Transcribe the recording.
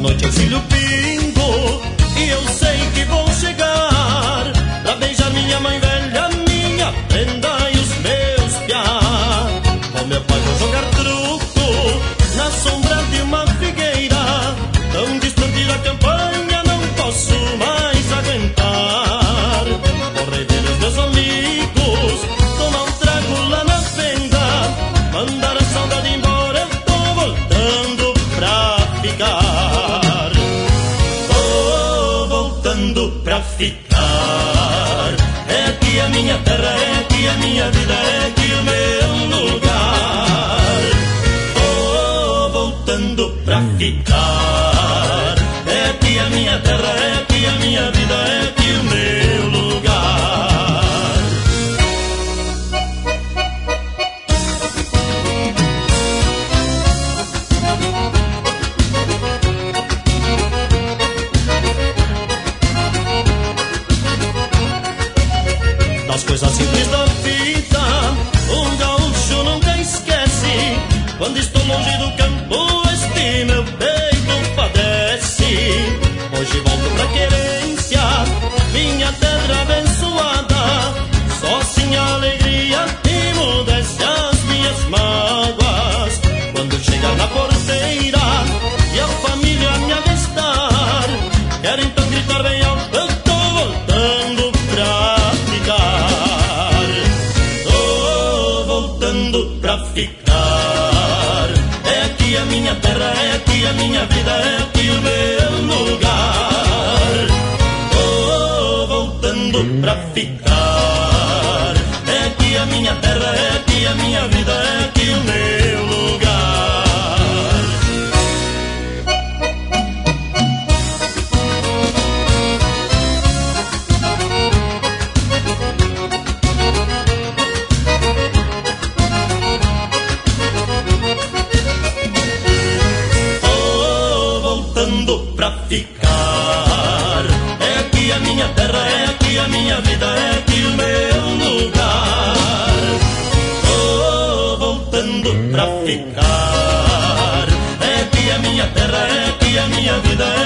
noite auxílio pingo, e eu sei que vou chegar pra beijar minha mãe velha, minha prenda e os meus piá. Com meu pai vou jogar truco na sombra de uma figueira, tão distante da campanha não posso mais aguentar. Vou rever os meus amigos, tomar um trago lá na venda, mandar a saudade embora, eu tô voltando pra ficar. Tô voltando pra ficar. É aqui a minha terra, é aqui a minha vida, é aqui o meu lugar. Tô voltando pra ficar. É aqui a minha terra, é aqui a minha vida, é aqui o meu lugar. Das coisas simples da vida, um gaúcho nunca esquece. Quando estou longe do campo, este meu peito padece. Hoje volto pra querência, minha terra abençoada. Só assim a alegria emudece as minhas mágoas. Quando chegar na porteira e a família me avistar, quero então gritar bem alto, eu tô voltando pra ficar. Tô voltando pra ficar. É aqui a minha terra, é aqui a minha vida, é aqui o meu lugar. Tô voltando pra ficar. É aqui a minha terra, é aqui a minha vida, é aqui o meu lugar. Tô voltando pra ficar. É aqui a minha terra, é aqui a minha vida, é aqui o meu lugar. Tô voltando pra ficar. É aqui a minha terra, é aqui a minha vida,